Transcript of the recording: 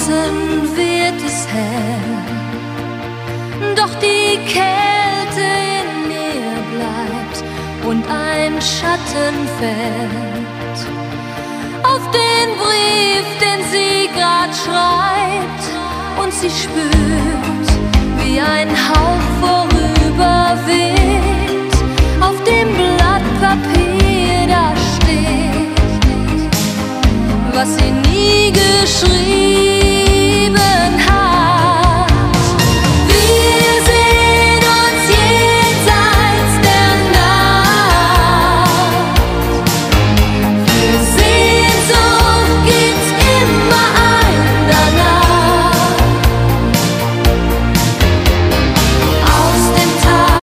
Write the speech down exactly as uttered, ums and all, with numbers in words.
Draußen wird es hell, doch die Kälte in ihr bleibt und ein Schatten fällt auf den Brief, den sie grad schreibt, und sie spürt, wie ein Hauch vorüber weht auf dem Blatt Papier, da steht, was sie nie geschrieben